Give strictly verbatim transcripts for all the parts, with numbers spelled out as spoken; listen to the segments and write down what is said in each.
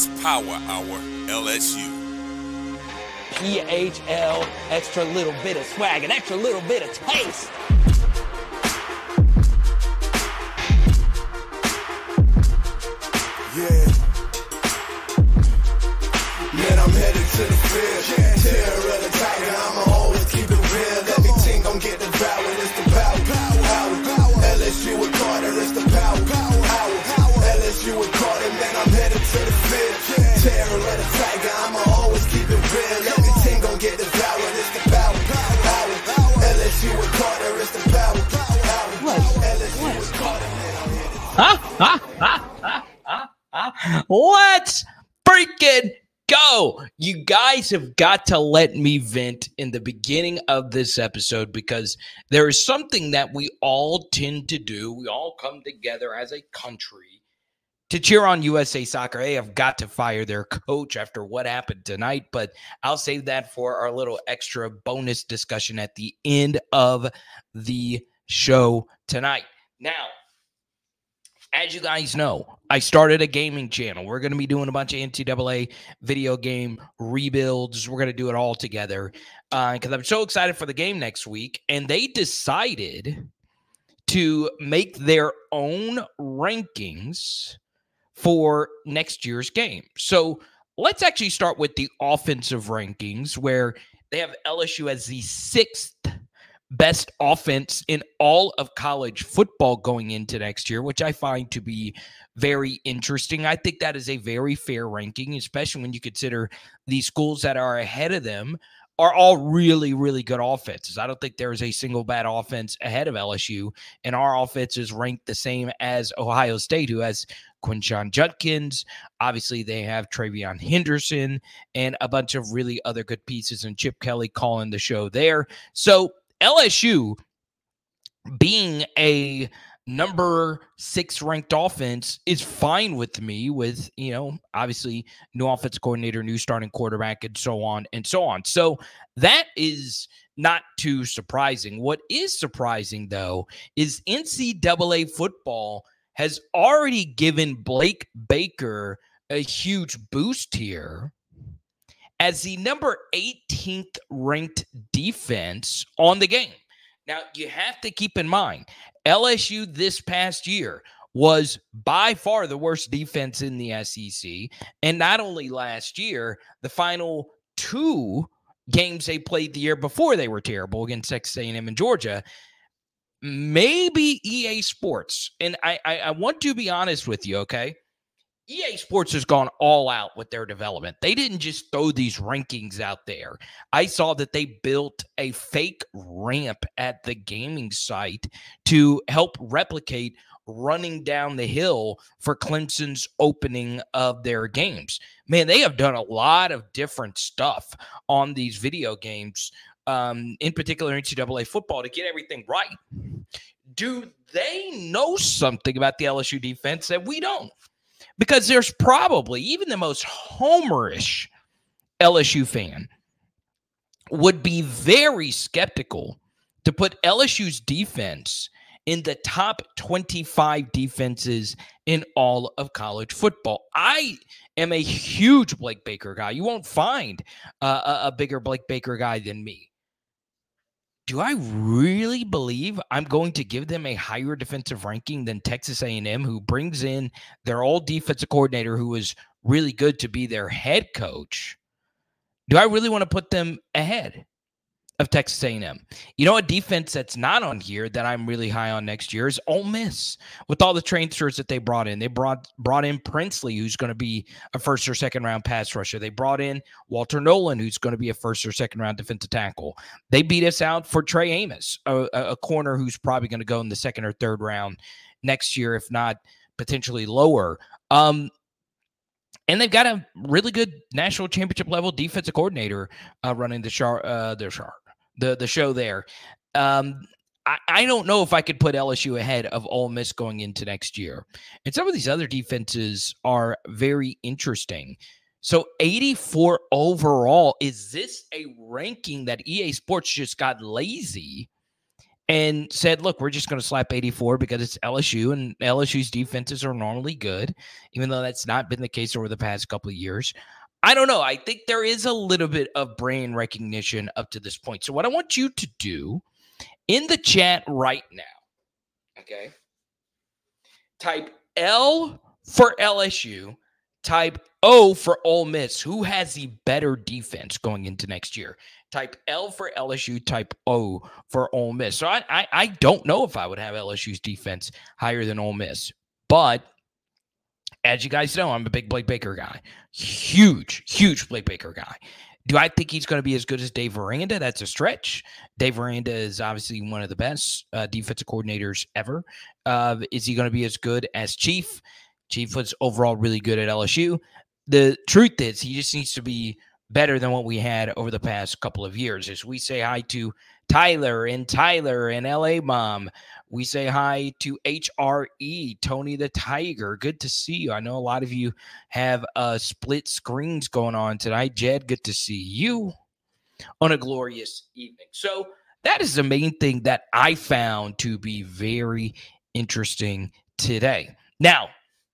It's Power Hour L S U. P H L, extra little bit of swag, an extra little bit of taste. Yeah. Man, I'm headed to the field. Yeah. Terror of the tiger, I'ma always keep it real. Everything gon' get devoured, it's the power. Power, power. L S U with Carter, it's the power. Power, power. L S U with Carter, man, I'm headed to the field. Yeah. Terror of the tiger, I'ma always keep it real. Everything gon' get devoured, it's the power. Power, power. L S U with Carter, it's the power. Power, What? L S U with Carter, man, I'm headed to the Huh? Huh? Huh? Huh? Huh? Huh? Let's freaking go. You guys have got to let me vent in the beginning of this episode because there is something that we all tend to do. We all come together as a country to cheer on U S A Soccer. They have got to fire their coach after what happened tonight, but I'll save that for our little extra bonus discussion at the end of the show tonight. Now, as you guys know, I started a gaming channel. We're going to be doing a bunch of N C double A video game rebuilds. We're going to do it all together because uh, I'm so excited for the game next week. And they decided to make their own rankings for next year's game. So let's actually start with the offensive rankings, where they have L S U as the sixth best offense in all of college football going into next year, which I find to be very interesting. I think that is a very fair ranking, especially when you consider the schools that are ahead of them are all really, really good offenses. I don't think there is a single bad offense ahead of L S U, and our offense is ranked the same as Ohio State, who has Quinshon Judkins. Obviously, they have Travion Henderson and a bunch of really other good pieces, and Chip Kelly calling the show there. So L S U being a number six ranked offense is fine with me with, you know, obviously new offensive coordinator, new starting quarterback, and so on and so on. So that is not too surprising. What is surprising, though, is N C double A football has already given Blake Baker a huge boost here as the number eighteenth ranked defense on the game. Now, you have to keep in mind, L S U this past year was by far the worst defense in the S E C. And not only last year, the final two games they played the year before they were terrible against Texas A and M and Georgia. Maybe E A Sports, and I, I, I want to be honest with you, okay? E A Sports has gone all out with their development. They didn't just throw these rankings out there. I saw that they built a fake ramp at the gaming site to help replicate running down the hill for Clemson's opening of their games. Man, they have done a lot of different stuff on these video games, um, in particular N C double A football, to get everything right. Do they know something about the L S U defense that we don't? Because there's probably even the most homerish L S U fan would be very skeptical to put L S U's defense in the top twenty-five defenses in all of college football. I am a huge Blake Baker guy. You won't find uh, a, a bigger Blake Baker guy than me. Do I really believe I'm going to give them a higher defensive ranking than Texas A and M, who brings in their old defensive coordinator who was really good to be their head coach? Do I really want to put them ahead of Texas A and M? You know, a defense that's not on here that I'm really high on next year is Ole Miss. With all the transfers that they brought in, they brought brought in Princely, who's going to be a first or second round pass rusher. They brought in Walter Nolan, who's going to be a first or second round defensive tackle. They beat us out for Trey Amos, a, a corner who's probably going to go in the second or third round next year, if not potentially lower. Um, And they've got a really good national championship level defensive coordinator uh, running the char, uh, the char, the the show there. Um, I, I don't know if I could put L S U ahead of Ole Miss going into next year. And some of these other defenses are very interesting. So eighty-four overall, is this a ranking that E A Sports just got lazy and said, look, we're just going to slap eighty-four because it's L S U, and L S U's defenses are normally good, even though that's not been the case over the past couple of years. I don't know. I think there is a little bit of brand recognition up to this point. So what I want you to do in the chat right now, okay, type L for L S U, type O for Ole Miss. Who has the better defense going into next year? Type L for L S U, type O for Ole Miss. So I, I, I don't know if I would have L S U's defense higher than Ole Miss. But as you guys know, I'm a big Blake Baker guy. Huge, huge Blake Baker guy. Do I think he's going to be as good as Dave Aranda? That's a stretch. Dave Aranda is obviously one of the best uh, defensive coordinators ever. Uh, is he going to be as good as Chief? Chief was overall really good at L S U. The truth is he just needs to be better than what we had over the past couple of years. As we say hi to Tyler and Tyler and L A Mom, we say hi to H R E, Tony the Tiger. Good to see you. I know a lot of you have uh, split screens going on tonight. Jed, good to see you on a glorious evening. So that is the main thing that I found to be very interesting today. Now,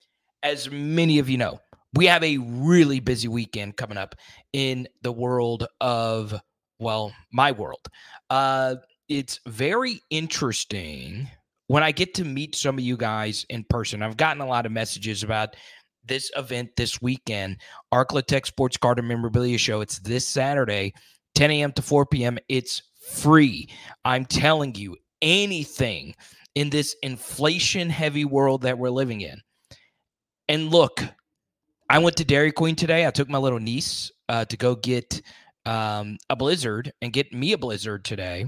as many of you know, we have a really busy weekend coming up in the world of, well, my world. Uh, it's very interesting when I get to meet some of you guys in person. I've gotten a lot of messages about this event this weekend, Arclatech Sports Card and Memorabilia Show. It's this Saturday, ten a.m. to four p.m. It's free. I'm telling you, anything in this inflation-heavy world that we're living in. And look, I went to Dairy Queen today. I took my little niece uh, to go get um, a Blizzard and get me a Blizzard today.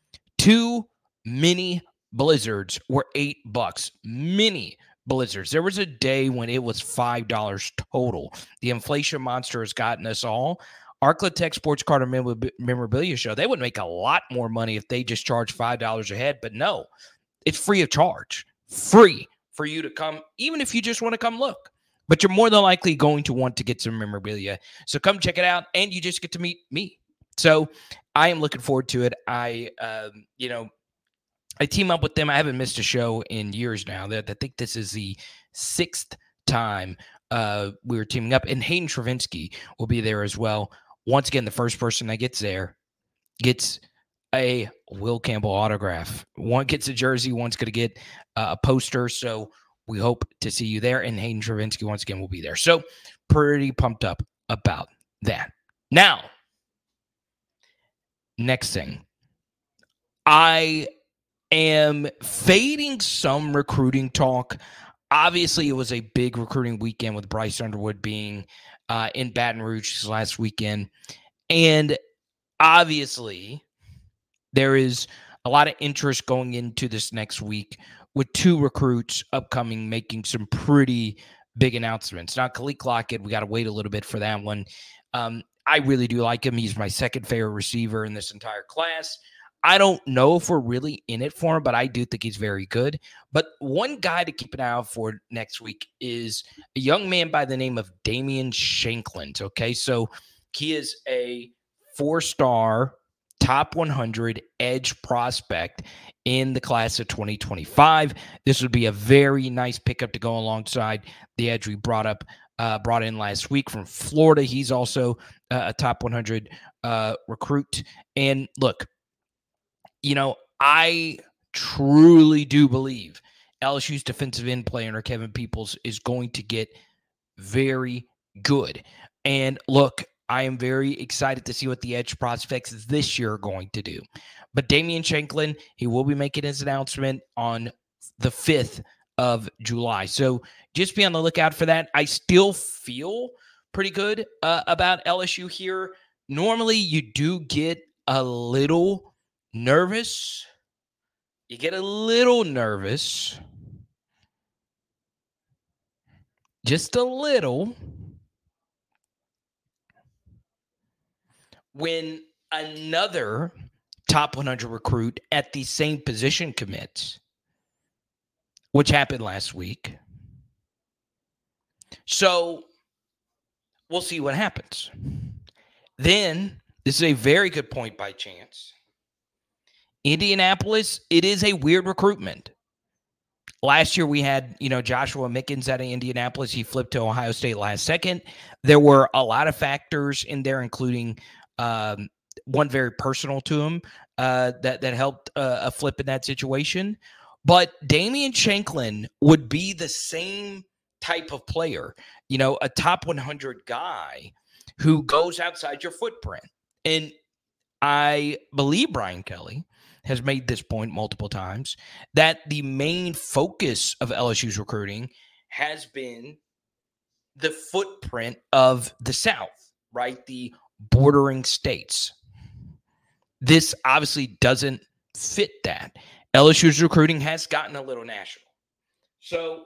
Two mini Blizzards were eight bucks. Mini Blizzards. There was a day when it was five dollars total. The inflation monster has gotten us all. Arclatech Sports Card and Memorabilia Show, they would make a lot more money if they just charged five dollars a head. But no, it's free of charge. Free for you to come, even if you just want to come look. But you're more than likely going to want to get some memorabilia. So come check it out, and you just get to meet me. So I am looking forward to it. I, um, you know, I team up with them. I haven't missed a show in years now. I think this is the sixth time uh, we were teaming up. And Hayden Travinsky will be there as well. Once again, the first person that gets there gets a Will Campbell autograph. One gets a jersey. One's going to get uh, a poster. So we hope to see you there, and Hayden Travinsky once again will be there. So pretty pumped up about that. Now, next thing. I am fading some recruiting talk. Obviously, it was a big recruiting weekend with Bryce Underwood being uh, in Baton Rouge last weekend. And obviously, there is a lot of interest going into this next week with two recruits upcoming making some pretty big announcements. Now, Khalid Lockett, we got to wait a little bit for that one. Um, I really do like him. He's my second favorite receiver in this entire class. I don't know if we're really in it for him, but I do think he's very good. But one guy to keep an eye out for next week is a young man by the name of Damian Shankland. Okay, so he is a four-star top one hundred edge prospect in the class of twenty twenty-five. This would be a very nice pickup to go alongside the edge we brought up, uh, brought in last week from Florida. He's also uh, a top one hundred uh, recruit. And look, you know, I truly do believe L S U's defensive end player under Kevin Peoples is going to get very good. And look, I am very excited to see what the edge prospects this year are going to do. But Damian Shankland, he will be making his announcement on the fifth of July. So just be on the lookout for that. I still feel pretty good uh, about L S U here. Normally, you do get a little nervous. You get a little nervous. Just a little. When another top one hundred recruit at the same position commits, which happened last week. So we'll see what happens. Then, this is a very good point by Chance. Indianapolis, it is a weird recruitment. Last year we had, you know, Joshua Mickens out of Indianapolis. He flipped to Ohio State last second. There were a lot of factors in there, including um, one very personal to him uh, that, that helped uh, a flip in that situation. But Damian Shanklin would be the same type of player, you know, a top one hundred guy who goes outside your footprint. And I believe Brian Kelly has made this point multiple times, that the main focus of L S U's recruiting has been the footprint of the South, right? The bordering states. This obviously doesn't fit that. L S U's recruiting has gotten a little national. So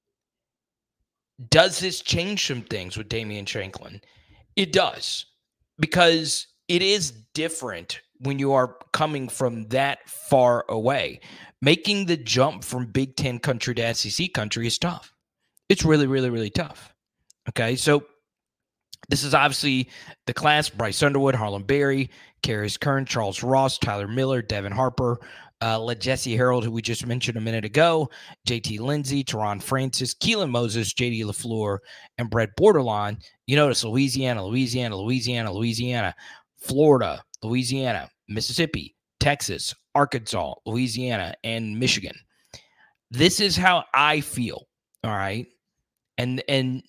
does this change some things with Damian Shanklin? It does, because it is different when you are coming from that far away. Making the jump from Big Ten country to S E C country is tough. It's really, really, really tough. Okay, so this is obviously the class: Bryce Underwood, Harlem Berry, Karius Kern, Charles Ross, Tyler Miller, Devin Harper, uh, LeJesse Harold, who we just mentioned a minute ago, J T Lindsey, Teron Francis, Keelan Moses, J D LaFleur, and Brett Borderline. You notice Louisiana, Louisiana, Louisiana, Louisiana, Florida, Louisiana, Mississippi, Texas, Arkansas, Louisiana, and Michigan. This is how I feel, all right? And and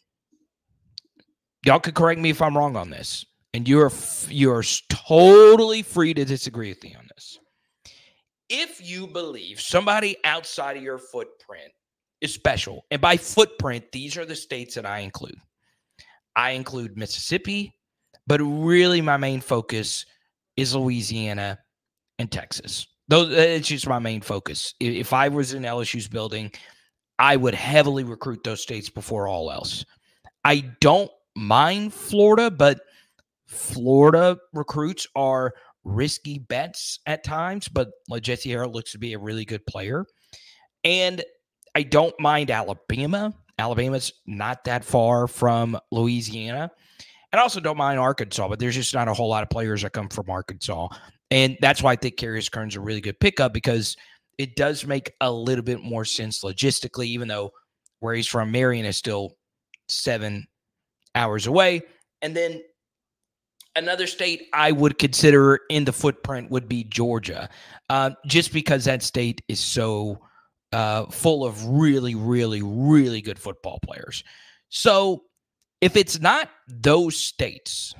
y'all could correct me if I'm wrong on this, and you're you're totally free to disagree with me on this. If you believe somebody outside of your footprint is special, and by footprint, these are the states that I include. I include Mississippi, but really my main focus is Louisiana and Texas. Those, it's just my main focus. If I was in L S U's building, I would heavily recruit those states before all else. I don't mind Florida, but Florida recruits are risky bets at times, but LeJesse Harold looks to be a really good player. And I don't mind Alabama. Alabama's not that far from Louisiana. And I also don't mind Arkansas, but there's just not a whole lot of players that come from Arkansas. And that's why I think Karius Kern's a really good pickup, because it does make a little bit more sense logistically, even though where he's from, Marion, is still seven hours away. And then another state I would consider in the footprint would be Georgia, uh, just because that state is so uh, full of really, really, really good football players. So if it's not those states,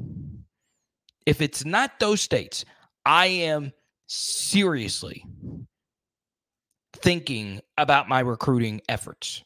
if it's not those states, I am seriously thinking about my recruiting efforts,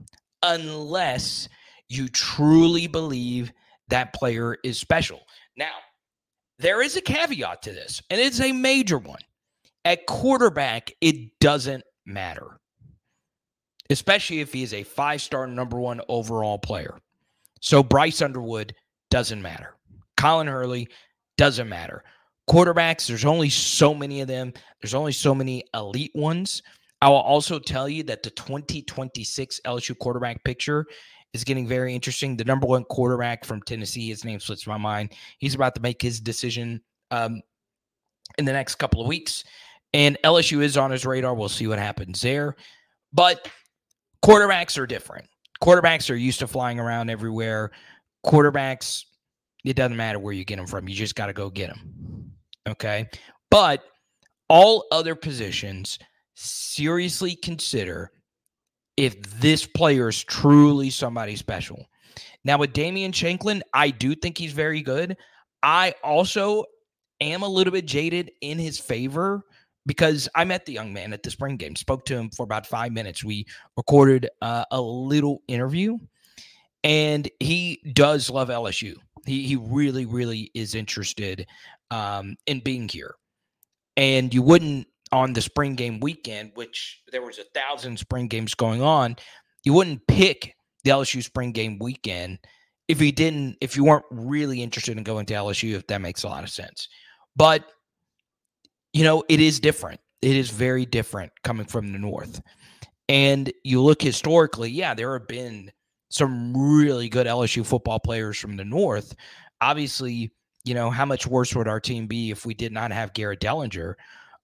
unless you truly believe that player is special. Now, there is a caveat to this, and it's a major one. At quarterback, it doesn't matter, especially if he is a five-star number one overall player. So Bryce Underwood doesn't matter. Colin Hurley doesn't matter. Quarterbacks, there's only so many of them. There's only so many elite ones. I will also tell you that the twenty twenty-six L S U quarterback picture is getting very interesting. The number one quarterback from Tennessee, his name slips my mind. He's about to make his decision um, in the next couple of weeks. And L S U is on his radar. We'll see what happens there. But quarterbacks are different. Quarterbacks are used to flying around everywhere. Quarterbacks, it doesn't matter where you get them from. You just got to go get them. Okay? But all other positions, seriously consider if this player is truly somebody special. Now, with Damian Shanklin, I do think he's very good. I also am a little bit jaded in his favor because I met the young man at the spring game, spoke to him for about five minutes. We recorded uh, a little interview, and he does love L S U. He, he really, really is interested um, in being here. And you wouldn't, on the spring game weekend, which there was a thousand spring games going on, you wouldn't pick the L S U spring game weekend if you didn't, if you weren't really interested in going to L S U, if that makes a lot of sense. But, you know, it is different. It is very different coming from the North. And you look historically, yeah, there have been some really good L S U football players from the North. Obviously, you know, how much worse would our team be if we did not have Garrett Dellinger?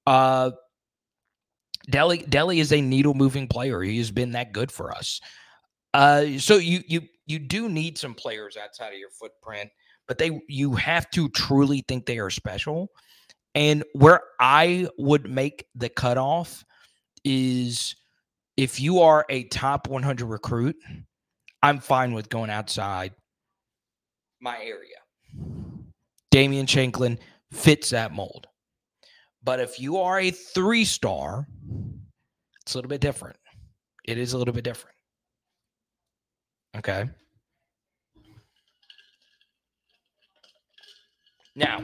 Uh, Delly Delly is a needle moving player. He has been that good for us. Uh, so you you you do need some players outside of your footprint, but they you have to truly think they are special. And where I would make the cutoff is if you are a top one hundred recruit, I'm fine with going outside my area. Damian Shanklin fits that mold. But if you are a three-star, it's a little bit different. It is a little bit different. Okay. Now,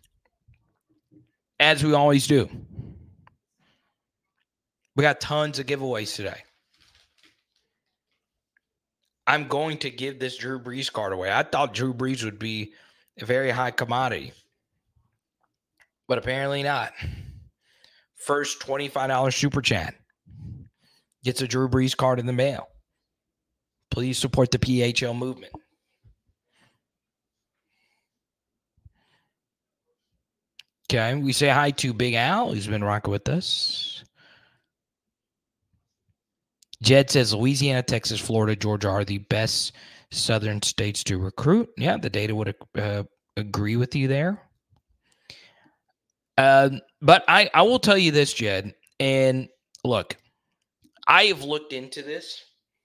as we always do, we got tons of giveaways today. I'm going to give this Drew Brees card away. I thought Drew Brees would be a very high commodity, but apparently not. First twenty-five dollars super chat gets a Drew Brees card in the mail. Please support the P H L movement. Okay, we say hi to Big Al, who's been rocking with us. Jed says Louisiana, Texas, Florida, Georgia are the best southern states to recruit. Yeah, the data would uh, agree with you there. Uh, but I, I will tell you this, Jed, and look, I have looked into this,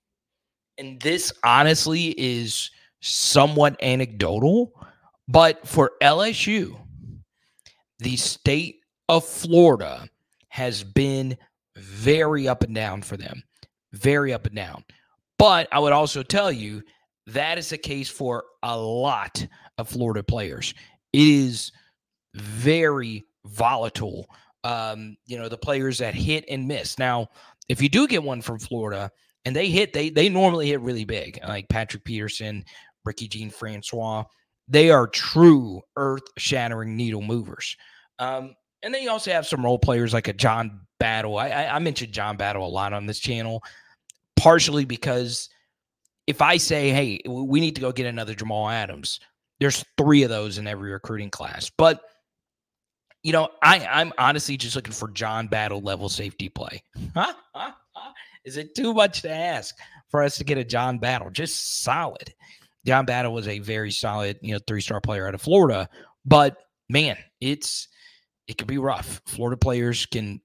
and this honestly is somewhat anecdotal, but for L S U, the state of Florida has been very up and down for them. Very up and down. But I would also tell you that is the case for a lot of Florida players. It is very volatile. Um, you know, the players that hit and miss. Now, if you do get one from Florida and they hit, they they normally hit really big, like Patrick Peterson, Ricky Jean Francois. They are true earth-shattering needle movers. Um, and then you also have some role players like a John Battle. I, I, I mentioned John Battle a lot on this channel, partially because if I say, hey, we need to go get another Jamal Adams, there's three of those in every recruiting class. But, you know, I, I'm honestly just looking for John Battle level safety play. Huh? Huh? Huh? Is it too much to ask for us to get a John Battle? Just solid. John Battle was a very solid, you know, three-star player out of Florida. But, man, it's it can be rough. Florida players can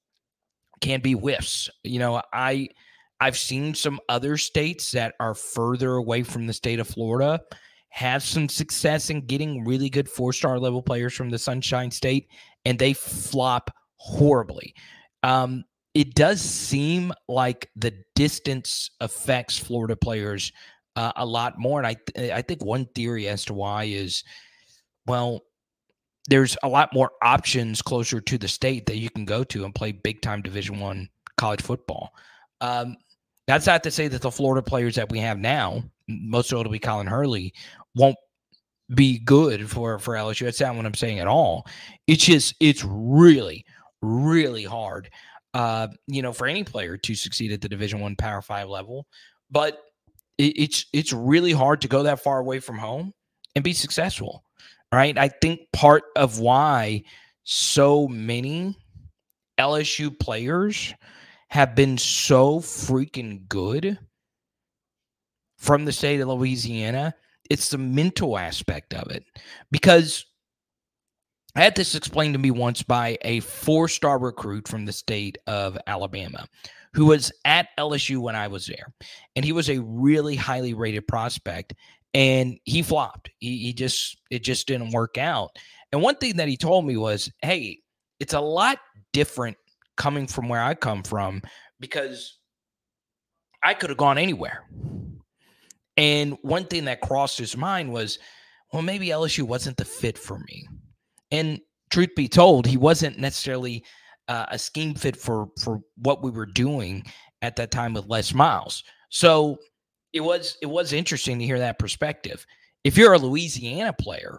can be whiffs. You know, I I've seen some other states that are further away from the state of Florida have some success in getting really good four-star level players from the Sunshine State, and they flop horribly. Um, it does seem like the distance affects Florida players uh, a lot more, and I th- I think one theory as to why is, well, there's a lot more options closer to the state that you can go to and play big-time Division One college football. Um, that's not to say that the Florida players that we have now, most notably Colin Hurley, won't be good for, for L S U. That's not what I'm saying at all. It's just, it's really, really hard, uh, you know, for any player to succeed at the Division One Power Five level. But it, it's it's really hard to go that far away from home and be successful, right? I think part of why so many L S U players have been so freaking good from the state of Louisiana, it's the mental aspect of it. Because I had this explained to me once by a four-star recruit from the state of Alabama who was at L S U when I was there. And he was a really highly rated prospect, and he flopped. He, he just, it just didn't work out. And one thing that he told me was, hey, it's a lot different coming from where I come from, because I could have gone anywhere. And one thing that crossed his mind was, well, maybe L S U wasn't the fit for me. And truth be told, he wasn't necessarily uh, a scheme fit for, for what we were doing at that time with Les Miles. So it was it was interesting to hear that perspective. If you're a Louisiana player,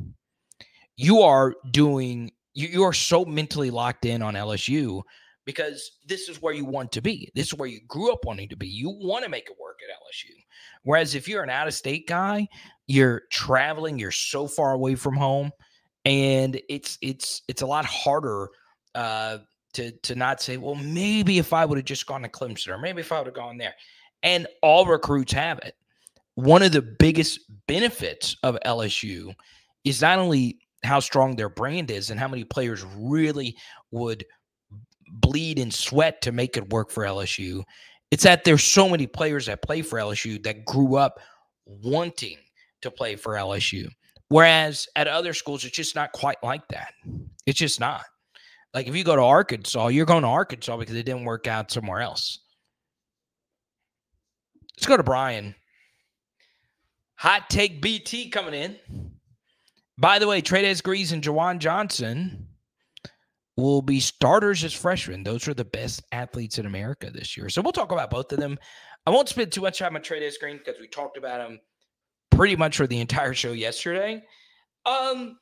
you are doing you, you are so mentally locked in on L S U because this is where you want to be. This is where you grew up wanting to be. You want to make it work at L S U. Whereas if you're an out-of-state guy, you're traveling, you're so far away from home, and it's it's it's a lot harder uh, to, to not say, well, maybe if I would have just gone to Clemson or maybe if I would have gone there. And all recruits have it. One of the biggest benefits of L S U is not only how strong their brand is and how many players really would bleed and sweat to make it work for L S U. It's that there's so many players that play for L S U that grew up wanting to play for L S U. Whereas at other schools, it's just not quite like that. It's just not. Like if you go to Arkansas, you're going to Arkansas because it didn't work out somewhere else. Let's go to Brian. Hot take B T coming in. By the way, Trey'Dez Grease and Juwan Johnson will be starters as freshmen. Those are the best athletes in America this year. So we'll talk about both of them. I won't spend too much time on Trey'Dez Grease because we talked about him pretty much for the entire show yesterday. Um,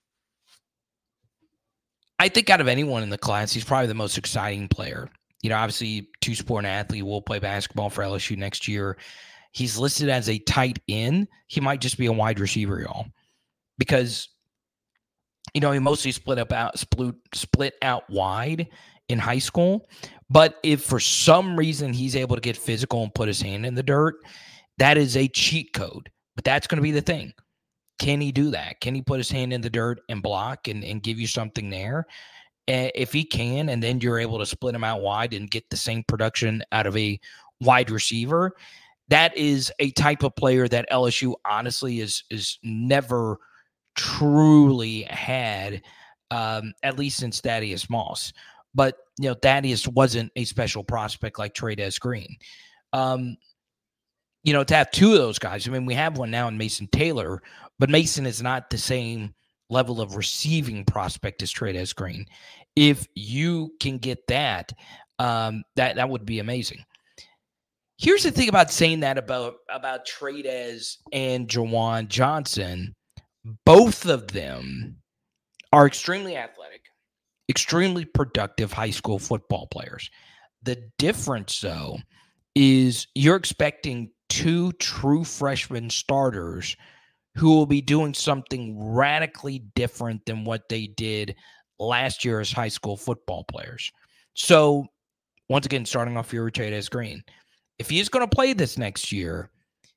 I think out of anyone in the class, he's probably the most exciting player. You know, obviously, two-sport athlete, will play basketball for L S U next year. He's listed as a tight end. He might just be a wide receiver, y'all, because you know he mostly split up out, split split out wide in high school. But if for some reason he's able to get physical and put his hand in the dirt, that is a cheat code. But that's going to be the thing. Can he do that? Can he put his hand in the dirt and block and, and give you something there? If he can, and then you're able to split him out wide and get the same production out of a wide receiver, that is a type of player that L S U honestly is is never truly had, um, at least since Thaddeus Moss. But, you know, Thaddeus wasn't a special prospect like Trey'Dez Grease. Um, you know, to have two of those guys, I mean, we have one now in Mason Taylor, but Mason is not the same level of receiving prospect as Trey'Dez Grease. If you can get that, um, that that would be amazing. Here's the thing about saying that about, about Trey'Dez and Juwan Johnson. Both of them are extremely athletic, extremely productive high school football players. The difference, though, is you're expecting two true freshman starters who will be doing something radically different than what they did last year as high school football players. So, once again, starting off here with Trey'Dez Grease. If he's going to play this next year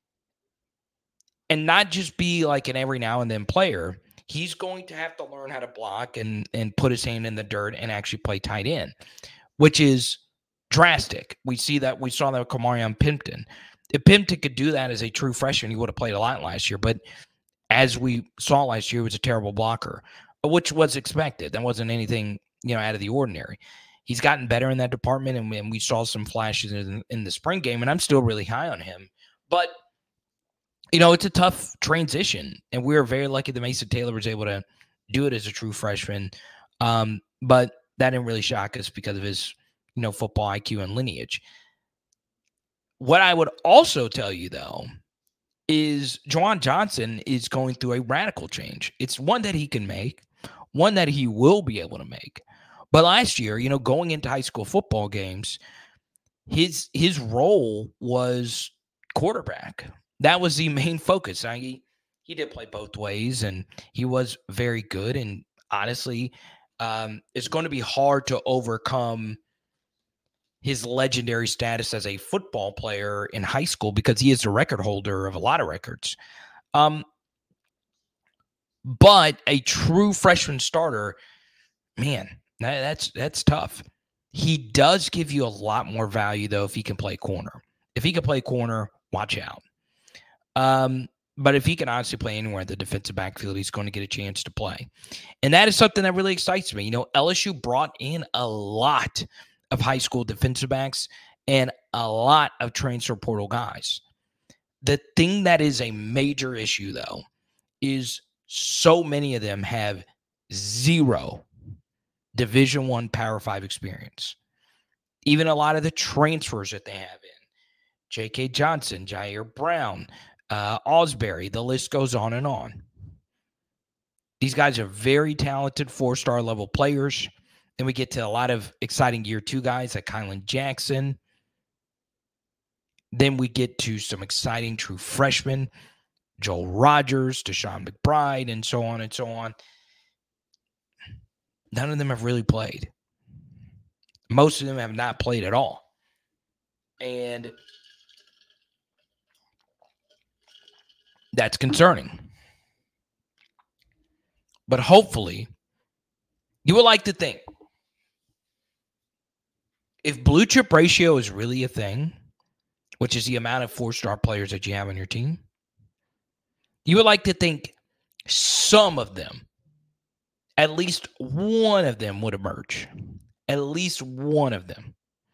and not just be like an every now and then player, he's going to have to learn how to block and, and put his hand in the dirt and actually play tight end, which is drastic. We see that. We saw that with Kamarion Pimpton. If Pimpton could do that as a true freshman, he would have played a lot last year. But as we saw last year, he was a terrible blocker, which was expected. That wasn't anything, you know, out of the ordinary. He's gotten better in that department, and, and we saw some flashes in, in the spring game, and I'm still really high on him. But, you know, it's a tough transition, and we were very lucky that Mason Taylor was able to do it as a true freshman. Um, but that didn't really shock us because of his, you know, football I Q and lineage. What I would also tell you, though, is Juwan Johnson is going through a radical change. It's one that he can make, one that he will be able to make. But last year, you know, going into high school football games, his his role was quarterback. That was the main focus. Now, he, he did play both ways, and he was very good. And honestly, um, it's going to be hard to overcome his legendary status as a football player in high school because he is the record holder of a lot of records. Um, but a true freshman starter, man, that, that's that's tough. He does give you a lot more value, though, if he can play corner. If he can play corner, watch out. Um, but if he can honestly play anywhere in the defensive backfield, he's going to get a chance to play. And that is something that really excites me. You know, L S U brought in a lot of high school defensive backs and a lot of transfer portal guys. The thing that is a major issue, though, is so many of them have zero Division One Power Five experience. Even a lot of the transfers that they have in J K. Johnson, Jair Brown, uh, Osbury, the list goes on and on. These guys are very talented four-star level players. Then we get to a lot of exciting year two guys like Kylan Jackson. Then we get to some exciting true freshmen, Joel Rogers, Deshaun McBride, and so on and so on. None of them have really played. Most of them have not played at all. And that's concerning. But hopefully, you would like to think, if blue chip ratio is really a thing, which is the amount of four-star players that you have on your team, you would like to think some of them, at least one of them would emerge. At least one of them.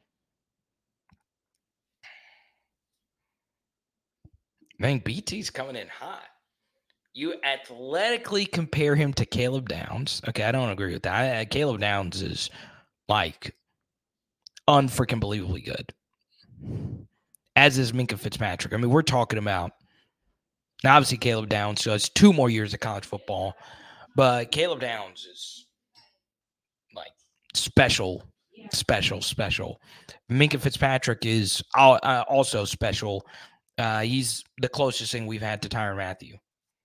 Man, B T's coming in hot. You athletically compare him to Caleb Downs. Okay, I don't agree with that. I, Caleb Downs is like unfreaking believably good. As is Minkah Fitzpatrick. I mean, we're talking about, now obviously Caleb Downs so has two more years of college football, but Caleb Downs is like special, special, special. Minkah Fitzpatrick is also special. Uh, he's the closest thing we've had to Tyrann Mathieu.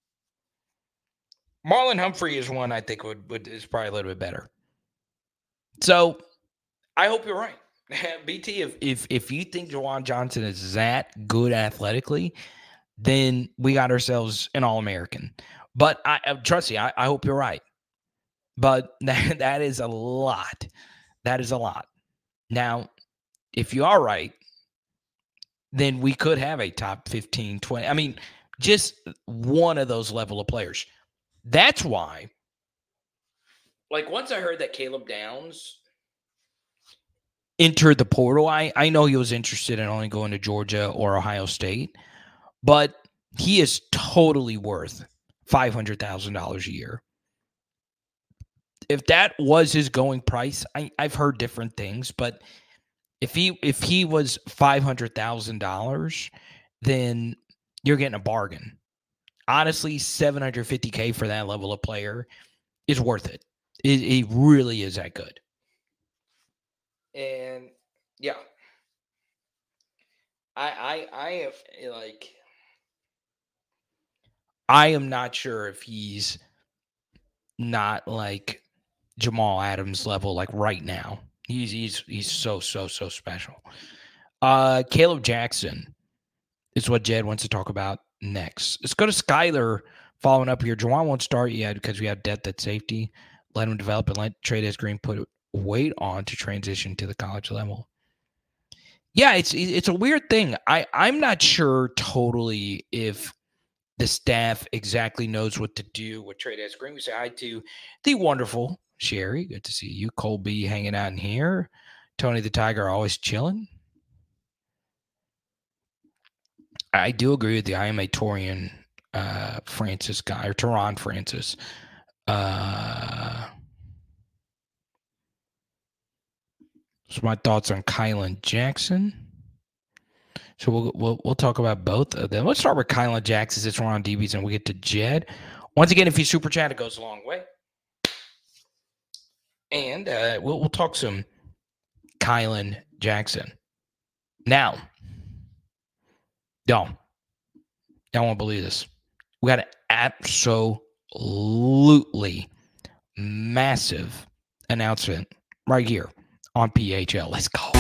Marlon Humphrey is one I think would, would is probably a little bit better. So I hope you're right. B T, if if if you think Juwan Johnson is that good athletically, then we got ourselves an All-American. But I uh, trust you, I, I hope you're right. But that, that is a lot. That is a lot. Now, if you are right, then we could have a top fifteen, twenty. I mean, just one of those level of players. That's why, like, once I heard that Caleb Downs entered the portal, I, I know he was interested in only going to Georgia or Ohio State, but he is totally worth five hundred thousand dollars a year. If that was his going price, I, I've heard different things, but if he if he was five hundred thousand dollars, then you're getting a bargain. Honestly, seven hundred fifty thousand for that level of player is worth it. It, it really is that good. And yeah, I I I have like I am not sure if he's not like Jamal Adams level like right now. He's he's he's so so so special. Uh, Caleb Jackson is what Jed wants to talk about next. Let's go to Skyler following up here. Juwan won't start yet because we have depth at safety. Let him develop and let Trey'Dez Green put weight on to transition to the college level. Yeah, it's it's a weird thing. I, I'm not sure totally if the staff exactly knows what to do with Trey'Dez Green. We say hi to the wonderful Sherry. Good to see you. Colby hanging out in here. Tony the Tiger always chilling. I do agree with the I am a Torian uh, Francis guy, or Teron Francis. Uh, so my thoughts on Kylan Jackson. So we'll, we'll we'll talk about both of them. Let's start with Kylan Jackson since we're on D Bs and we get to Jed. Once again, if you super chat, it goes a long way. And uh, we'll we'll talk some Kylan Jackson. Now, y'all, y'all won't believe this. We got an absolutely massive announcement right here on P H L. Let's go.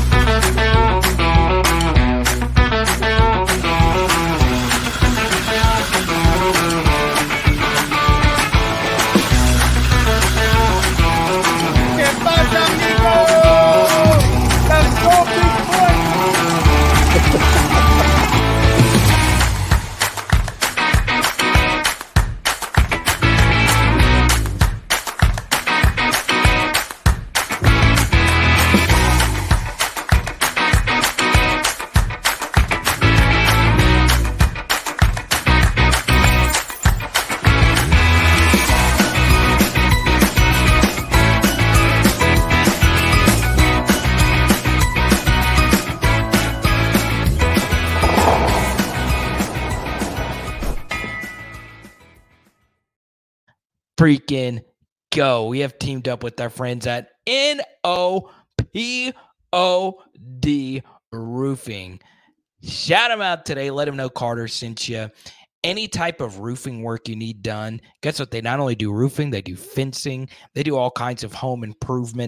Freaking go. We have teamed up with our friends at N O P O D Roofing. Shout them out today. Let them know Carter sent you. Any type of roofing work you need done, guess what? They not only do roofing, they do fencing. They do all kinds of home improvement.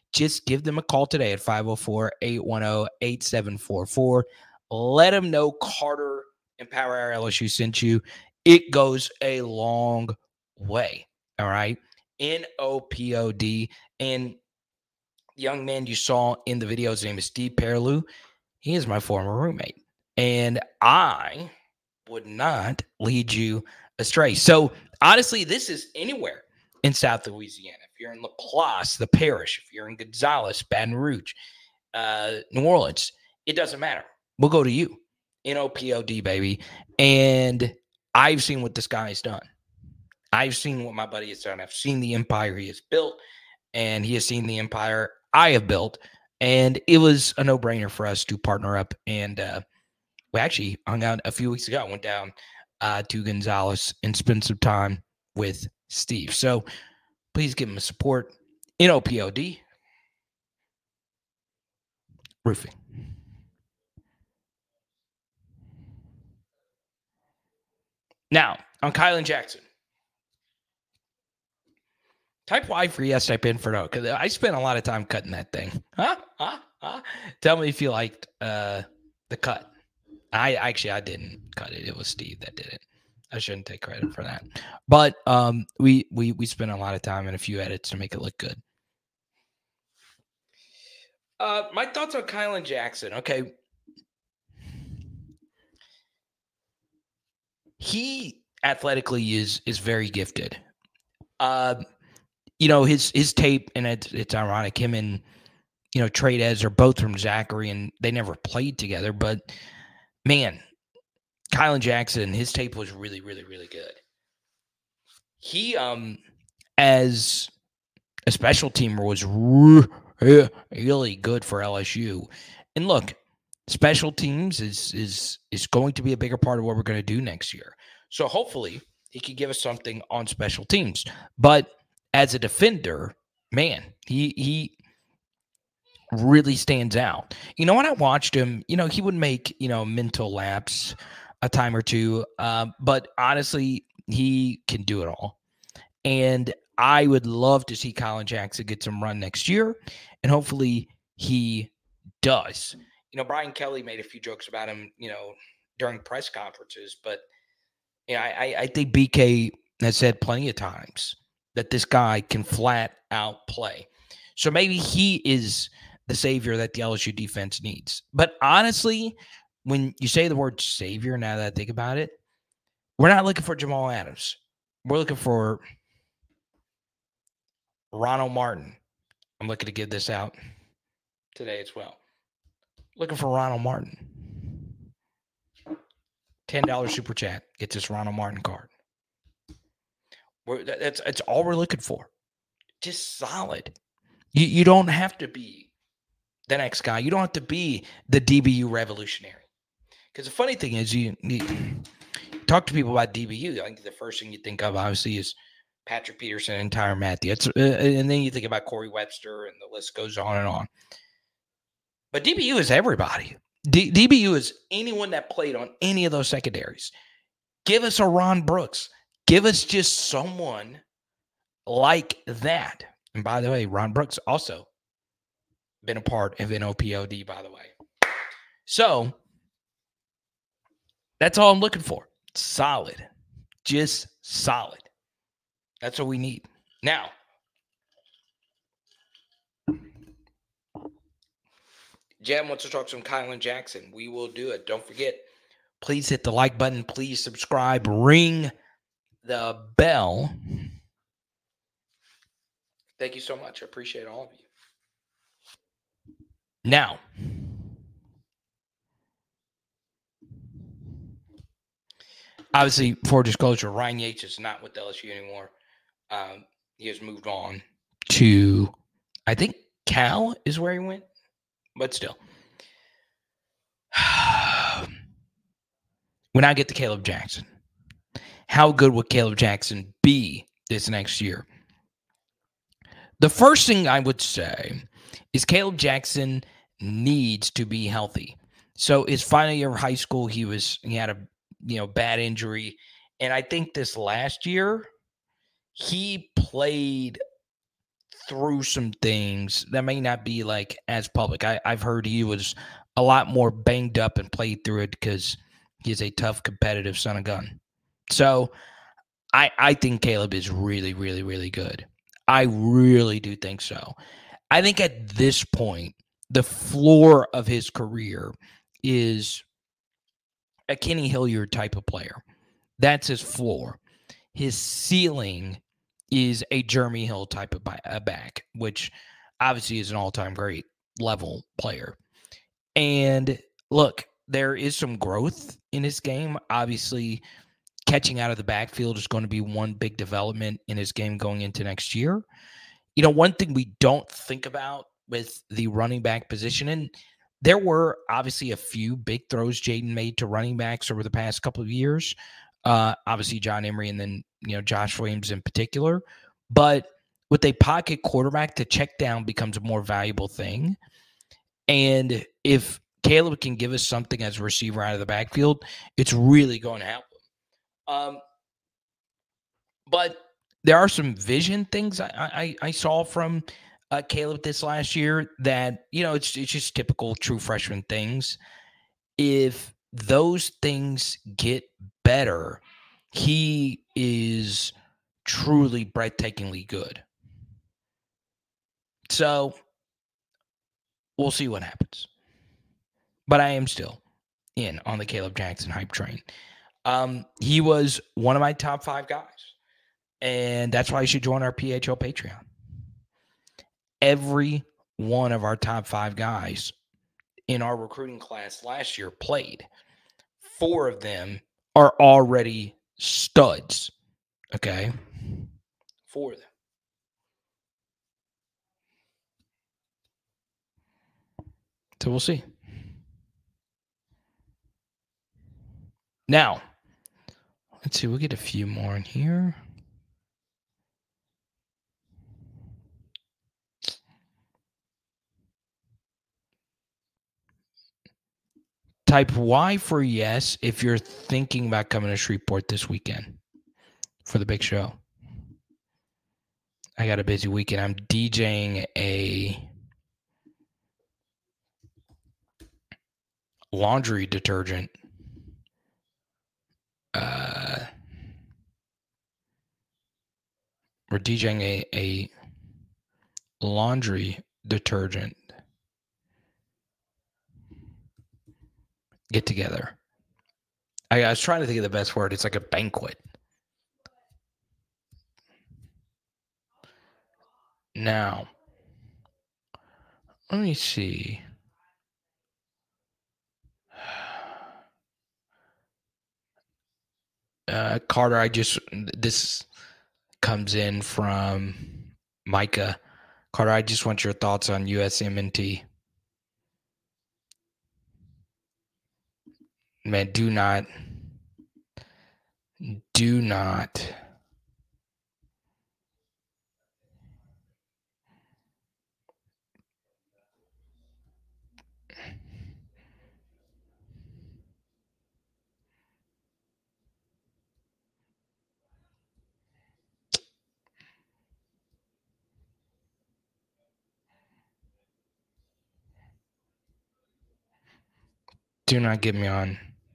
just give them a call today at five oh four, eight one oh, eight seven four four. Let them know Carter and Power Hour L S U sent you. It goes a long way. All right. N O P O D. And the young man you saw in the video, his name is Steve Perlew. He is my former roommate. And I would not lead you astray. So honestly, this is anywhere in South Louisiana. If you're in LaPlace, the Parish, if you're in Gonzales, Baton Rouge, uh, New Orleans, it doesn't matter. We'll go to you. N O P O D, baby. And I've seen what this guy has done. I've seen what my buddy has done. I've seen the empire he has built, and he has seen the empire I have built. And it was a no-brainer for us to partner up. And uh, we actually hung out a few weeks ago. I went down uh, to Gonzales and spent some time with Steve. So please give him a support. N O P O D Roofing. Now, on Kylan Jackson. Type Y for yes, type in for no. Because I spent a lot of time cutting that thing. Huh? Huh? Huh? Tell me if you liked uh, the cut. I actually, I didn't cut it. It was Steve that did it. I shouldn't take credit for that. But um, we, we, we spent a lot of time and a few edits to make it look good. Uh, my thoughts on Kylan Jackson. Okay. He athletically is is very gifted. Uh, you know, his his tape, and it's, it's ironic, him and, you know, Trades are both from Zachary, and they never played together. But, man, Kylan Jackson, his tape was really, really, really good. He, um, as a special teamer, was re- really good for L S U. And look, special teams is is is going to be a bigger part of what we're going to do next year. So hopefully he can give us something on special teams. But as a defender, man, he he really stands out. You know, when I watched him, you know, he would make, you know, mental lapse a time or two. Uh, but honestly, he can do it all. And I would love to see Kylan Jackson get some run next year. And hopefully he does. You know, Brian Kelly made a few jokes about him, you know, during press conferences. But, you know, I, I think B K has said plenty of times that this guy can flat out play. So maybe he is the savior that the L S U defense needs. But honestly, when you say the word savior, now that I think about it, we're not looking for Jamal Adams. We're looking for Ronald Martin. I'm looking to give this out today as well. Looking for Ronald Martin. ten dollars super chat gets this Ronald Martin card. We're, that's, that's all we're looking for. Just solid. You, you don't have to be the next guy. You don't have to be the D B U revolutionary. Because the funny thing is, you, you talk to people about D B U, I think the first thing you think of, obviously, is Patrick Peterson and Tyrann Mathieu. It's, uh, and then you think about Corey Webster, and the list goes on and on. But D B U is everybody. D- DBU is anyone that played on any of those secondaries. Give us a Ron Brooks. Give us just someone like that. And by the way, Ron Brooks also been a part of N O P O D, by the way. So that's all I'm looking for. Solid. Just solid. That's what we need. Now, Jem wants to talk some Kylan Jackson. We will do it. Don't forget, please hit the like button. Please subscribe. Ring the bell. Thank you so much. I appreciate all of you. Now, obviously, for disclosure, Ryan Yates is not with L S U anymore. Um, he has moved on to, I think, Cal is where he went. But still, when I get to Caleb Jackson, how good will Caleb Jackson be this next year? The first thing I would say is Caleb Jackson needs to be healthy. So his final year of high school, he was he had a you know bad injury, and I think this last year he played through some things that may not be like as public. I, I've heard he was a lot more banged up and played through it because he's a tough, competitive son of gun. So I, I think Caleb is really, really, really good. I really do think so. I think at this point, the floor of his career is a Kenny Hilliard type of player. That's his floor. His ceiling is a Jeremy Hill type of back, which obviously is an all-time great level player. And look, there is some growth in his game. Obviously, catching out of the backfield is going to be one big development in his game going into next year. You know, one thing we don't think about with the running back position, and there were obviously a few big throws Jayden made to running backs over the past couple of years. Uh, obviously, John Emery and then, you know, Josh Williams in particular. But with a pocket quarterback, the check down becomes a more valuable thing. And if Caleb can give us something as a receiver out of the backfield, it's really going to help him. Um, but there are some vision things I, I, I saw from uh, Caleb this last year that, you know, it's it's just typical true freshman things. If those things get better, he is truly breathtakingly good. So we'll see what happens. But I am still in on the Caleb Jackson hype train. Um, he was one of my top five guys. And that's why you should join our P H L Patreon. Every one of our top five guys in our recruiting class last year played. Four of them are already studs. Okay? Four of them. So we'll see. Now, let's see. We'll get a few more in here. Type Y for yes if you're thinking about coming to Shreveport this weekend for the big show. I got a busy weekend. I'm DJing a laundry detergent. Uh, we're DJing a, a laundry detergent get together. I, I was trying to think of the best word. It's like a banquet. Now, let me see. Uh, Carter, I just, this comes in from Micah. Carter, I just want your thoughts on U S M N T. Man, do not, do not. Do not get me on.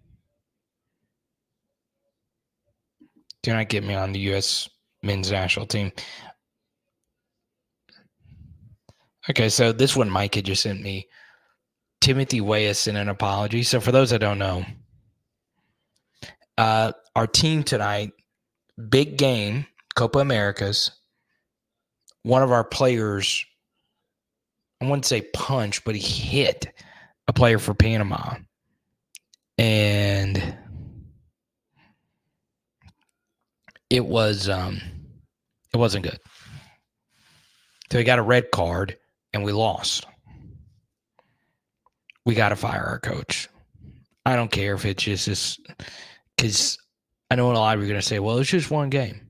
Do not get me on the U S men's national team. Okay, so this one Mike had just sent me. Timothy Weah sent an apology. So for those that don't know, uh, our team tonight, big game, Copa Americas. One of our players, I wouldn't say punch, but he hit a player for Panama. And it was um, it wasn't good. So we got a red card and we lost. We got to fire our coach. I don't care if it's just this, because I know a lot of you are going to say, well, it's just one game.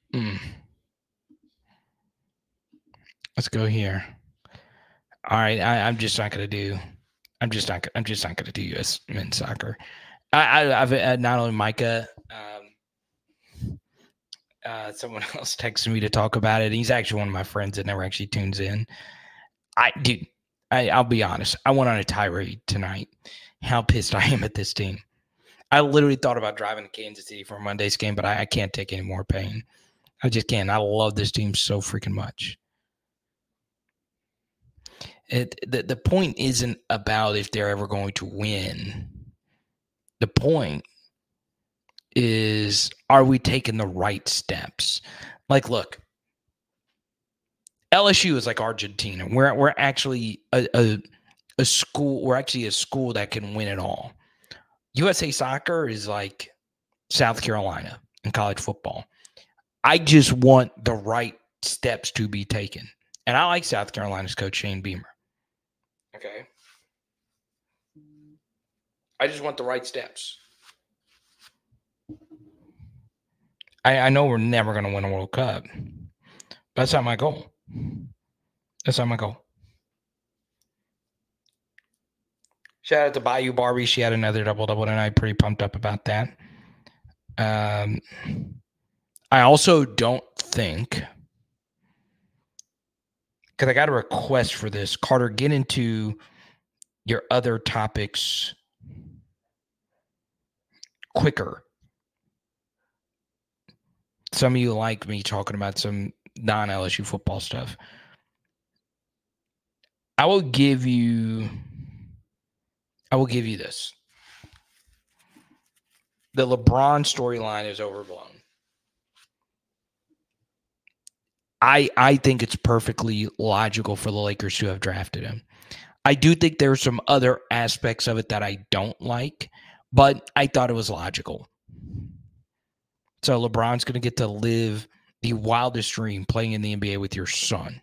Mm. Let's go here. All right, I, I'm just not going to do. I'm just not. I'm just not going to do U S men's soccer. I, I, I've uh, not only Micah. Um, uh, someone else texted me to talk about it. He's actually one of my friends that never actually tunes in. I dude, I, I'll be honest. I went on a tirade tonight. How pissed I am at this team. I literally thought about driving to Kansas City for Monday's game, but I, I can't take any more pain. I just can't. I love this team so freaking much. It, the, the point isn't about if they're ever going to win. The point is, are we taking the right steps? Like, look, L S U is like Argentina. We're we're actually a, a, a school. We're actually a school that can win it all. U S A Soccer is like South Carolina in college football. I just want the right steps to be taken. And I like South Carolina's coach, Shane Beamer. Okay. I just want the right steps. I, I know we're never going to win a World Cup. But that's not my goal. That's not my goal. Shout out to Bayou Barbie. She had another double-double tonight. Pretty pumped up about that. Um, I also don't think, because I got a request for this. Carter, get into your other topics quicker. Some of you like me talking about some non-L S U football stuff. I will give you I will give you this. The LeBron storyline is overblown. I I think it's perfectly logical for the Lakers to have drafted him. I do think there are some other aspects of it that I don't like, but I thought it was logical. So LeBron's going to get to live the wildest dream playing in the N B A with your son.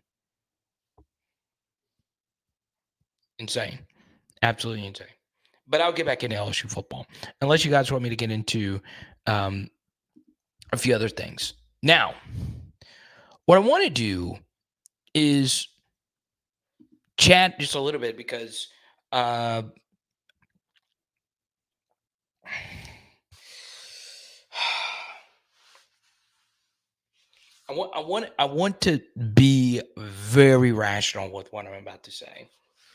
Insane. Absolutely insane. But I'll get back into L S U football. Unless you guys want me to get into um, a few other things. Now, what I want to do is chat just a little bit because uh, I want I want I want to be very rational with what I'm about to say.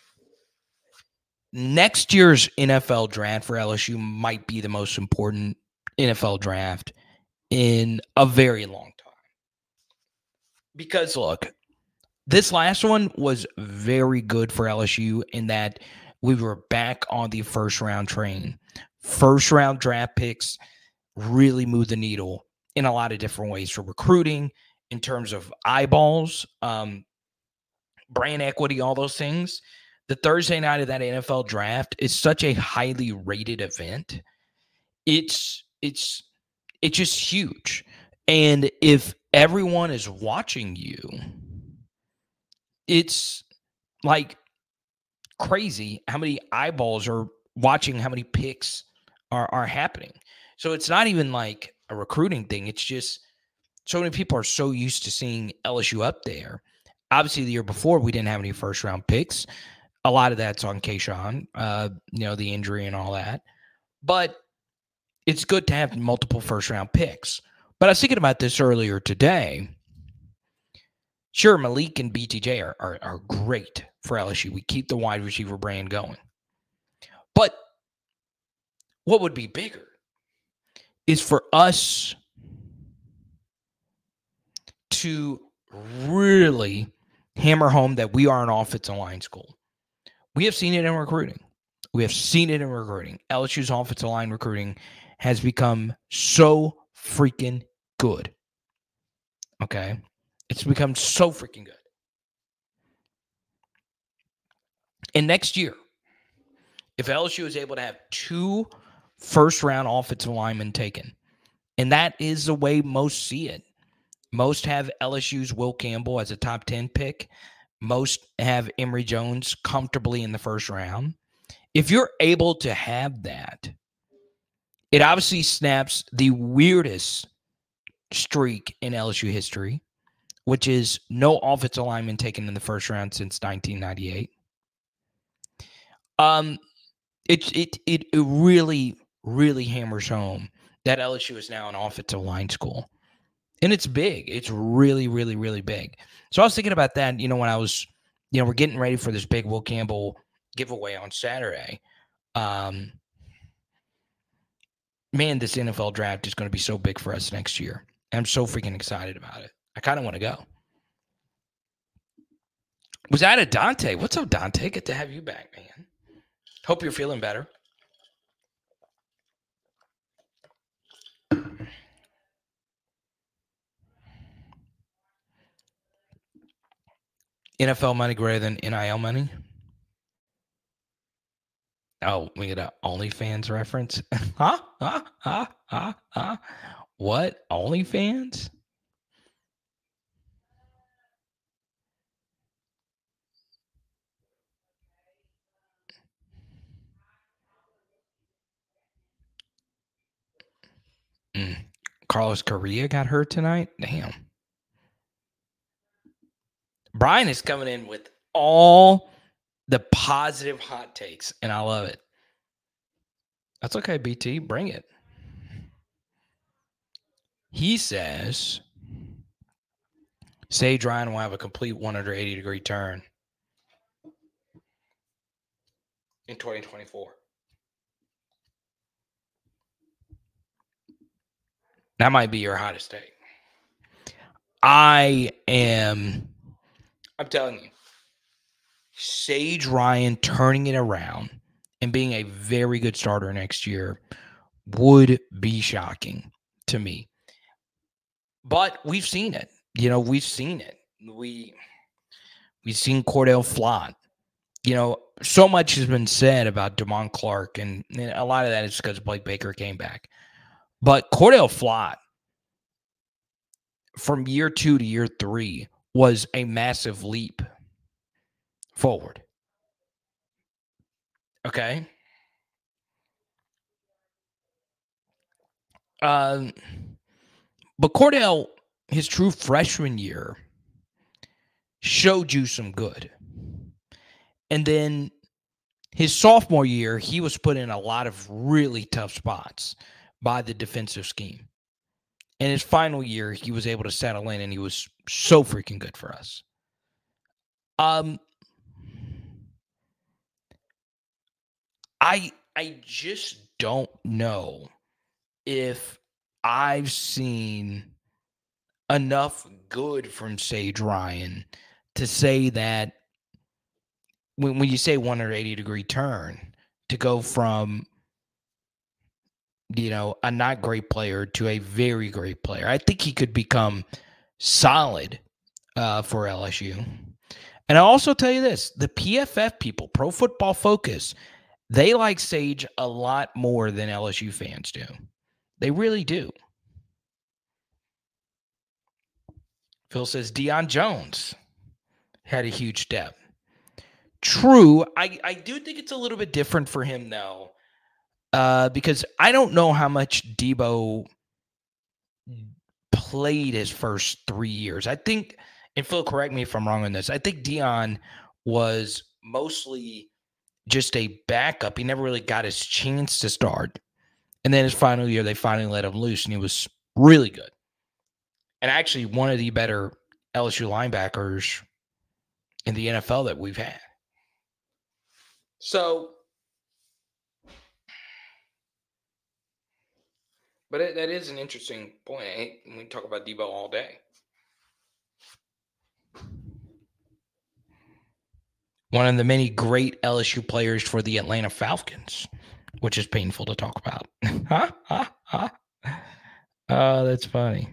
Next year's N F L draft for L S U might be the most important N F L draft in a very long time. Because look, this last one was very good for L S U in that we were back on the first round train. First round draft picks really move the needle in a lot of different ways for recruiting, in terms of eyeballs, um, brand equity, all those things. The Thursday night of that N F L draft is such a highly rated event. It's it's it's just huge. And if everyone is watching you, it's like crazy how many eyeballs are watching, how many picks are, are happening. So it's not even like a recruiting thing. It's just so many people are so used to seeing L S U up there. Obviously, the year before, we didn't have any first-round picks. A lot of that's on Kayshawn, uh, you know, the injury and all that. But it's good to have multiple first-round picks. But I was thinking about this earlier today. Sure, Malik and B T J are, are, are great for L S U. We keep the wide receiver brand going. But what would be bigger is for us to really hammer home that we are an offensive line school. We have seen it in recruiting. We have seen it in recruiting. L S U's offensive line recruiting has become so freaking good. Okay? It's become so freaking good. And next year, if L S U is able to have two first-round offensive linemen taken, and that is the way most see it. Most have L S U's Will Campbell as a top ten pick. Most have Emory Jones comfortably in the first round. If you're able to have that, it obviously snaps the weirdest streak in L S U history, which is no offensive lineman taken in the first round since nineteen ninety-eight. Um, it it it, it really really hammers home that L S U is now an offensive line school, and it's big. It's really really really big. So I was thinking about that. You know, when I was, you know, we're getting ready for this big Will Campbell giveaway on Saturday. Um, man, this N F L draft is going to be so big for us next year. I'm so freaking excited about it. I kind of want to go. Was that a Dante? What's up, Dante? Good to have you back, man. Hope you're feeling better. N F L money greater than N I L money? Oh, we get an OnlyFans reference? huh? Huh? Huh? Huh? Huh? What? OnlyFans? Mm. Carlos Correa got hurt tonight? Damn. Brian is coming in with all the positive hot takes, and I love it. That's okay, B T. Bring it. He says Sage Ryan will have a complete one hundred eighty degree turn in twenty twenty-four. That might be your hottest take. I am, I'm telling you, Sage Ryan turning it around and being a very good starter next year would be shocking to me. But we've seen it. You know, we've seen it. We, we've seen Cordell Flott. You know, so much has been said about Damon Clark, and, and a lot of that is because Blake Baker came back. But Cordell Flott, from year two to year three, was a massive leap forward. Okay? Um, but Cordell, his true freshman year, showed you some good. And then his sophomore year, he was put in a lot of really tough spots by the defensive scheme. And his final year, he was able to settle in, and he was so freaking good for us. Um, I I just don't know if I've seen enough good from Sage Ryan to say that when, when you say one hundred eighty degree turn, to go from, you know, a not great player to a very great player. I think he could become solid uh, for L S U. And I'll also tell you this, the P F F people, Pro Football Focus, they like Sage a lot more than L S U fans do. They really do. Phil says Deion Jones had a huge step. True. I, I do think it's a little bit different for him, though, uh, because I don't know how much Debo played his first three years. I think, and Phil, correct me if I'm wrong on this, I think Deion was mostly just a backup. He never really got his chance to start. And then his final year, they finally let him loose, and he was really good. And actually one of the better L S U linebackers in the N F L that we've had. So, but it, that is an interesting point. I, we can talk about Debo all day. One of the many great L S U players for the Atlanta Falcons, which is painful to talk about. huh? Huh? Huh? Oh, that's funny.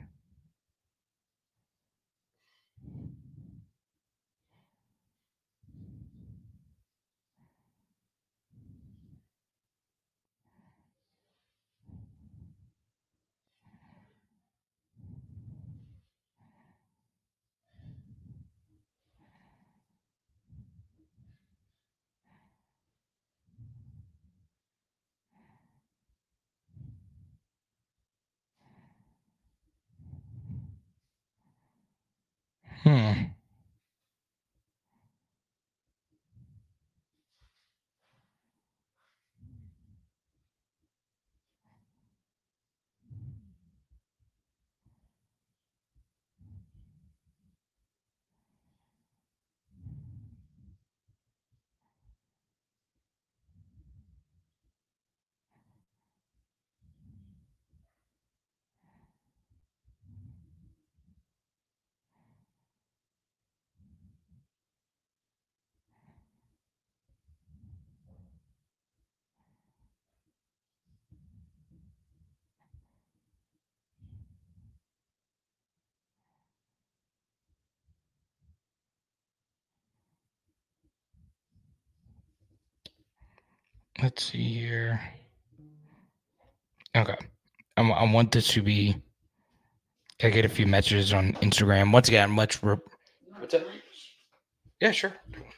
Let's see here. Okay. I, I want this to be. I get a few messages on Instagram. Once again, much. Re- What's up? Yeah, sure.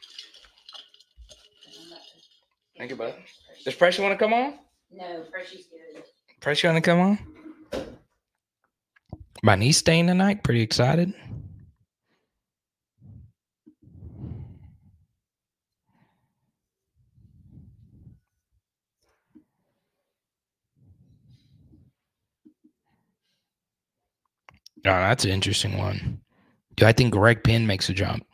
Thank you, bud. Does Pressy want to come on? No, Pressy's good. Pressy want to come on? My niece staying tonight. Pretty excited. Oh, that's an interesting one. Do I think Greg Penn makes a jump?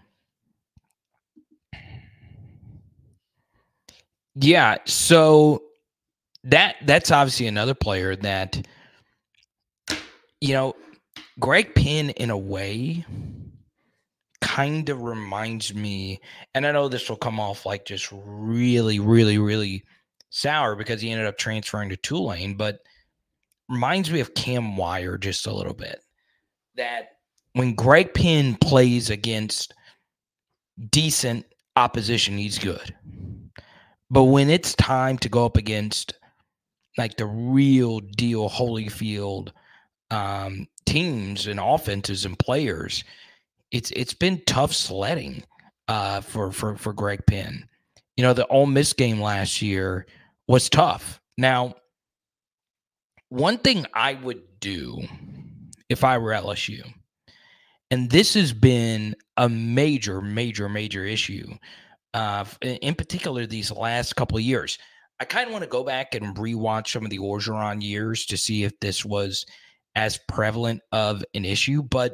Yeah, so that that's obviously another player that, you know, Greg Penn in a way kind of reminds me, and I know this will come off like just really, really, really sour because he ended up transferring to Tulane, but reminds me of Cam Wire just a little bit. That when Greg Penn plays against decent opposition, he's good. But when it's time to go up against like the real deal Holyfield um, teams and offenses and players, it's it's been tough sledding uh, for for for Greg Penn. You know, the Ole Miss game last year was tough. Now, one thing I would do if I were L S U, and this has been a major, major, major issue, uh, in particular these last couple of years. I kind of want to go back and rewatch some of the Orgeron years to see if this was as prevalent of an issue. But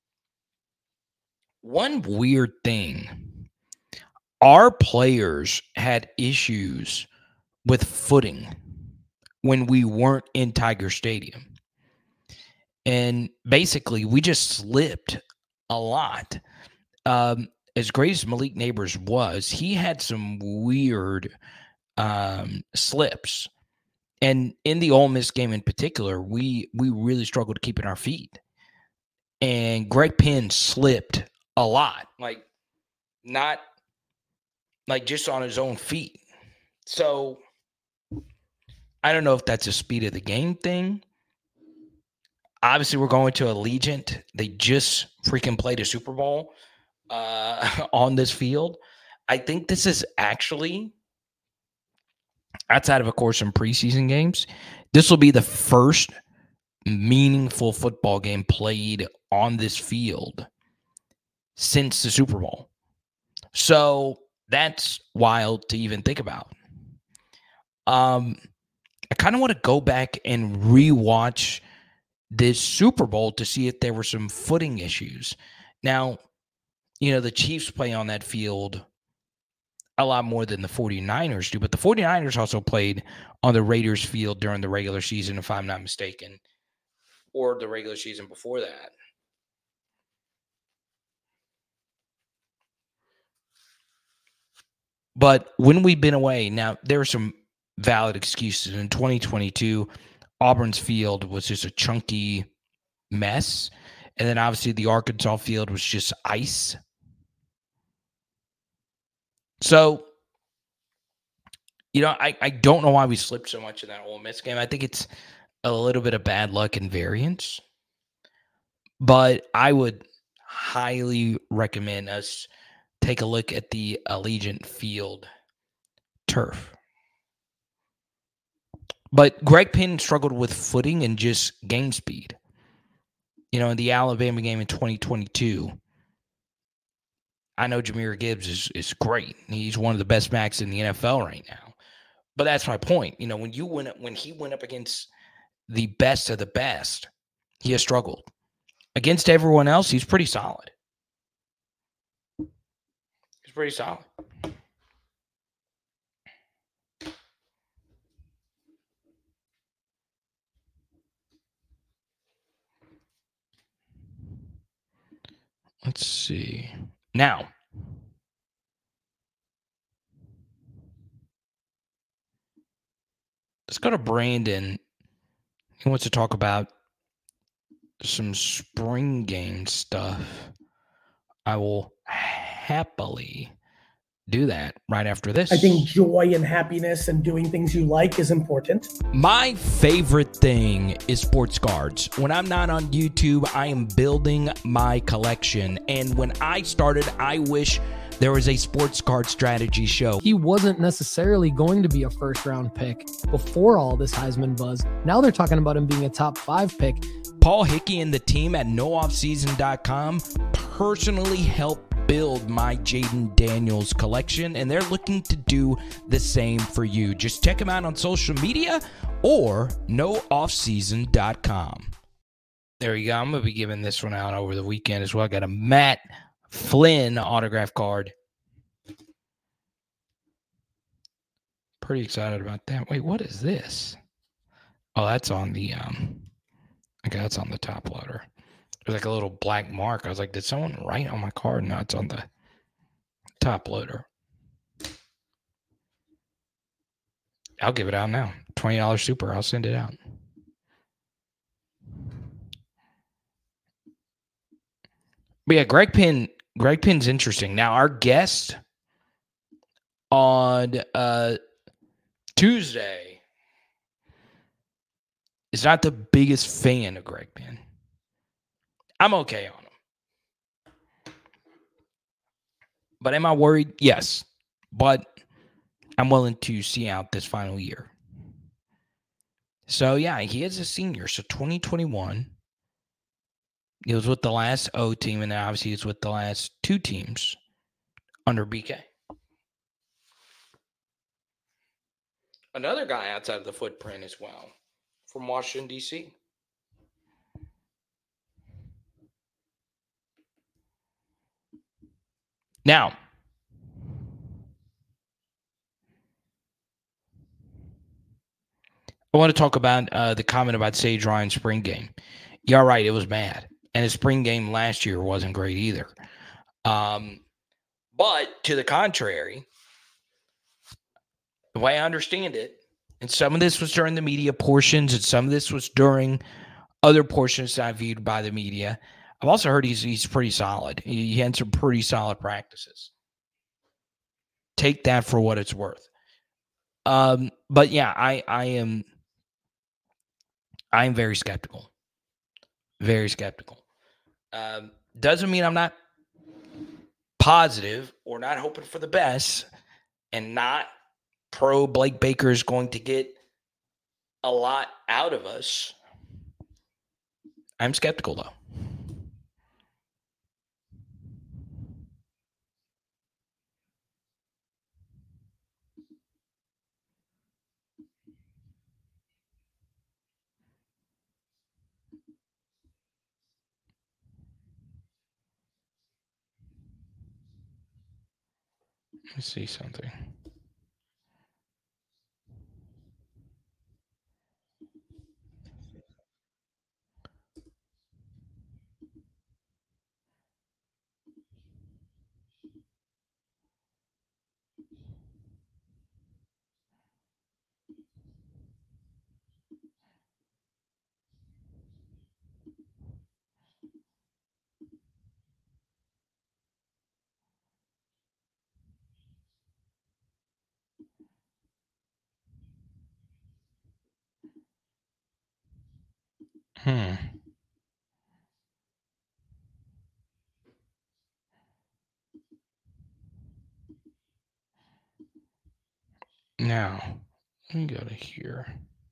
one weird thing, our players had issues with footing when we weren't in Tiger Stadium. And basically, we just slipped a lot. Um, as great as Malik Neighbors was, he had some weird um, slips. And in the Ole Miss game in particular, we we really struggled keeping our feet. And Greg Penn slipped a lot, like not like just on his own feet. So I don't know if that's a speed of the game thing. Obviously, we're going to Allegiant. They just freaking played a Super Bowl uh, on this field. I think this is actually, outside of, of course, some preseason games, this will be the first meaningful football game played on this field since the Super Bowl. So that's wild to even think about. Um, I kind of want to go back and rewatch this Super Bowl to see if there were some footing issues. Now, you know, the Chiefs play on that field a lot more than the 49ers do, but the 49ers also played on the Raiders field during the regular season, if I'm not mistaken, or the regular season before that. But when we've been away, now there are some valid excuses. In twenty twenty-two, Auburn's field was just a chunky mess. And then obviously the Arkansas field was just ice. So, you know, I, I don't know why we slipped so much in that Ole Miss game. I think it's a little bit of bad luck and variance. But I would highly recommend us take a look at the Allegiant Field turf. But Greg Penn struggled with footing and just game speed. You know, in the Alabama game in twenty twenty-two, I know Jahmyr Gibbs is, is great. He's one of the best backs in the N F L right now. But that's my point. You know, when you went when he went up against the best of the best, he has struggled. Against everyone else, he's pretty solid. He's pretty solid. Let's see. Now, let's go to Brandon. He wants to talk about some spring game stuff. I will happily do that right after this. I think joy and happiness and doing things you like is important. My favorite thing is sports cards. When I'm not on YouTube, I am building my collection. And when I started, I wish there was a sports card strategy show. He wasn't necessarily going to be a first round pick before all this Heisman buzz. Now they're talking about him being a top five pick. Paul Hickey and the team at no off season dot com personally helped build my Jaden Daniels collection, and they're looking to do the same for you. Just check them out on social media or no off season dot com. There you go. I'm going to be giving this one out over the weekend as well. I got a Matt Flynn autograph card. Pretty excited about that. Wait, what is this? Oh, that's on the um okay, that's on the top loader. There's like a little black mark. I was like, did someone write on my card? No, it's on the top loader. I'll give it out now. twenty dollars super. I'll send it out. But yeah, Greg Penn, Greg Penn's interesting. Now, our guest on uh, Tuesday is not the biggest fan of Greg Penn. I'm okay on him. But am I worried? Yes. But I'm willing to see out this final year. So, yeah, he is a senior. So, twenty twenty-one. He was with the last O team, and obviously he's with the last two teams under B K. Another guy outside of the footprint as well from Washington, D C Now, I want to talk about uh, the comment about Sage Ryan's spring game. You're right, it was bad. And his spring game last year wasn't great either. Um, but to the contrary, the way I understand it, and some of this was during the media portions, and some of this was during other portions that I viewed by the media. I've also heard he's he's pretty solid. He, he had some pretty solid practices. Take that for what it's worth. Um, but yeah, I I am I am very skeptical. Very skeptical. Um, doesn't mean I'm not positive or not hoping for the best and not pro Blake Baker is going to get a lot out of us. I'm skeptical, though. Let me see something. Hmm. Now, let me go to here.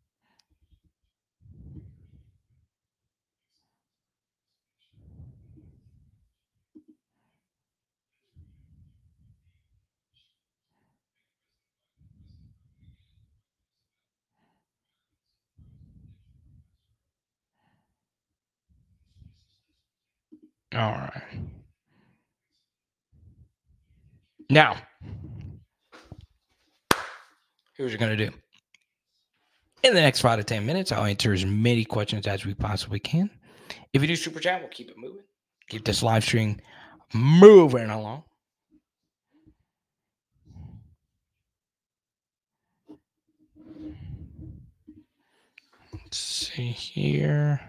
All right. Now, here's what we're going to do. In the next five to ten minutes, I'll answer as many questions as we possibly can. If you do super chat, we'll keep it moving. Keep this live stream moving along. Let's see here.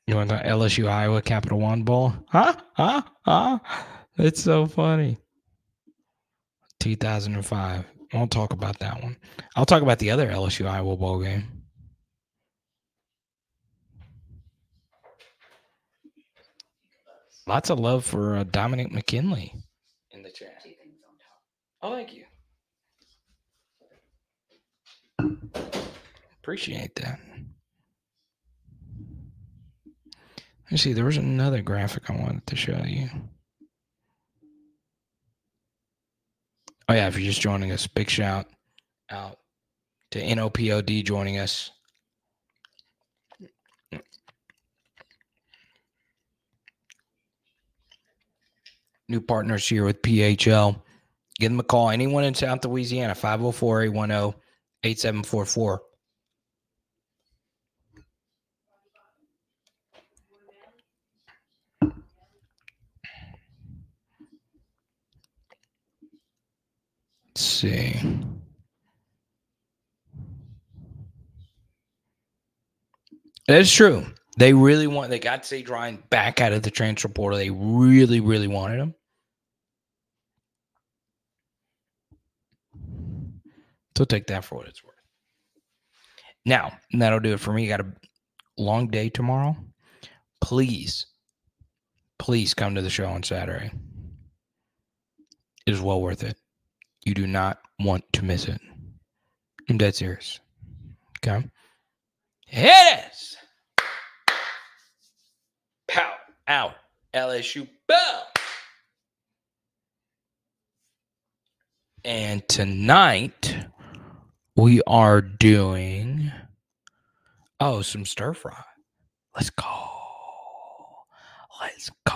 You want the L S U Iowa Capital One Bowl? Huh? Huh? Huh? It's so funny. two thousand five. I won't talk about that one. I'll talk about the other L S U Iowa Bowl game. Lots of love for uh, Dominic McKinley in the chat. Oh, thank you. Appreciate that. Let's see, there was another graphic I wanted to show you. Oh, yeah, if you're just joining us, big shout out to N O P O D joining us. New partners here with P H L. Give them a call. Anyone in South Louisiana, five oh four, eight one oh, eight seven four four. Let's see. That's true. They really want, they got Sage Ryan back out of the transfer portal. They really, really wanted him. So take that for what it's worth. Now, that'll do it for me. Got a long day tomorrow. Please, please come to the show on Saturday. It is well worth it. You do not want to miss it. I'm dead serious. Okay? Hit it! Pow! Out. L S U. Bow! And tonight, we are doing, oh, some stir fry. Let's go. Let's go.